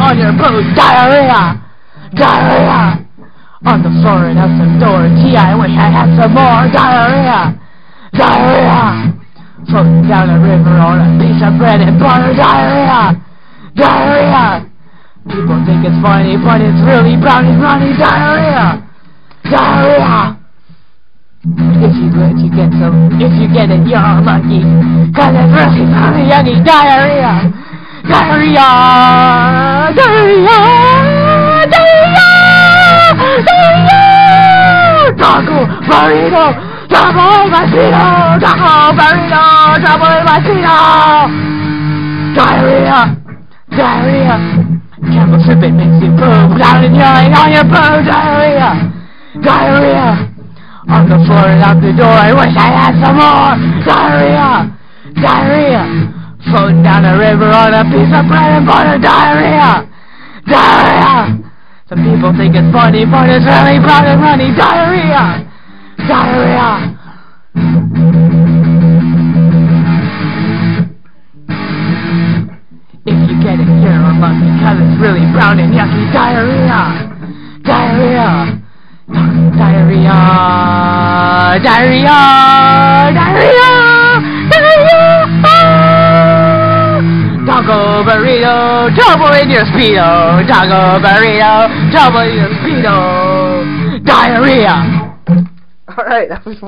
on your boat. Diarrhea, diarrhea. On the floor and out the door. Gee, I wish I had some more. Diarrhea, diarrhea. Floating down a river on a piece of bread and butter. Diarrhea, diarrhea. People think it's funny, but it's really brown and runny. Diarrhea, diarrhea. If you get it, you're lucky. 'Cause it's really funny, yummy. Diarrhea, diarrhea, diarrhea, diarrhea, diarrhea. Taco burrito, double vacino, taco burrito, double vacino. Diarrhea, diarrhea. Camel tripping makes you poop. Down and yelling on your boat. Diarrhea, diarrhea. On the floor and out the door. I wish I had some more. Diarrhea, diarrhea. Floating down a river on a piece of bread and butter. Diarrhea, diarrhea. Some people think it's funny, but it's really brown and runny. Diarrhea, diarrhea. If you get it, you're unlucky, 'cause it's really brown and yucky. Diarrhea, diarrhea. Diarrhea, diarrhea, diarrhea, diarrhea. Taco burrito, trouble in your Speedo. Taco burrito, trouble in your Speedo. Diarrhea. Alright, that was fun.